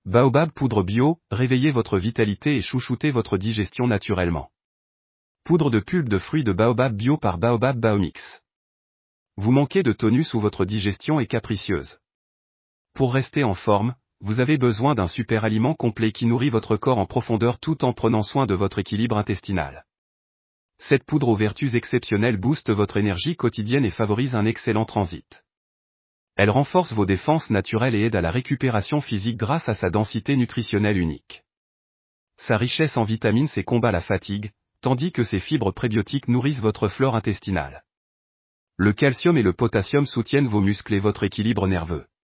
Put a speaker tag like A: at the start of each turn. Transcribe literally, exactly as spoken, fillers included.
A: Baobab poudre bio, réveillez votre vitalité et chouchoutez votre digestion naturellement. Poudre de pulpe de fruits de Baobab bio par Baobab Baomix. Vous manquez de tonus ou votre digestion est capricieuse. Pour rester en forme, vous avez besoin d'un super aliment complet qui nourrit votre corps en profondeur tout en prenant soin de votre équilibre intestinal. Cette poudre aux vertus exceptionnelles booste votre énergie quotidienne et favorise un excellent transit. Elle renforce vos défenses naturelles et aide à la récupération physique grâce à sa densité nutritionnelle unique. Sa richesse en vitamines C combat la fatigue, tandis que ses fibres prébiotiques nourrissent votre flore intestinale. Le calcium et le potassium soutiennent vos muscles et votre équilibre nerveux.